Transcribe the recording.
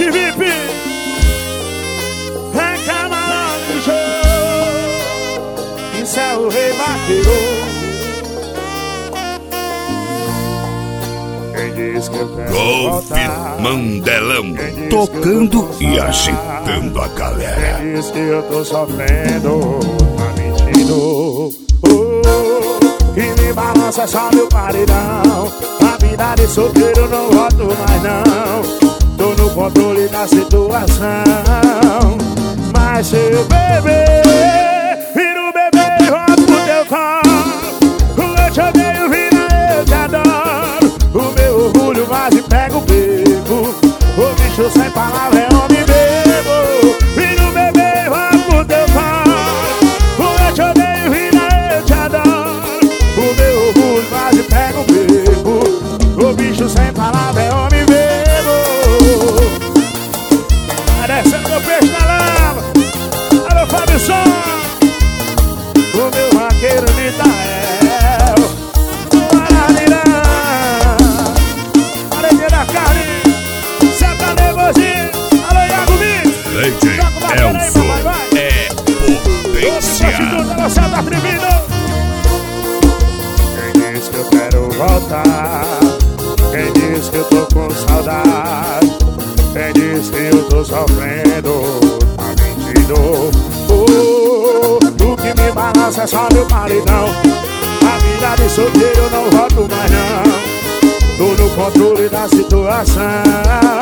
Noite VIP é camarão de show. Isso é o rei vaqueiro. Golfe Mandelão, tocando e agitando a galera. Quem diz que eu tô sofrendo, tá mentindo. Que me balança só meu paredão. A vida de solteiro não volto mais não. Tô no controle da situação. Mas se eu beber, viro bebê e volto pro teu colo. Eu te odeio, vira, eu te adoro. O meu orgulho quase pega o beco. O bicho sem palavra é homem bebo. Viro bebê e volto pro teu colo. Eu te odeio, vira, eu te adoro. O meu orgulho quase pega o beco. O bicho sem palavra é homem bebo. Descendo o peixe na lama. Alô, Fábio Som. O meu vaqueiro Mitael. Maravilha. Alegria da carne. Sempre nervosinho. Alô, Iago Vitor. Leite Elzo é potência. Você tá tremendo. Quem diz que eu quero voltar? Quem diz que eu tô com saudade? Quem diz que eu tô sofrendo, tá mentindo. O que me balança é só meu paredão. A vida de solteiro eu não volto mais não. Tô no controle da situação.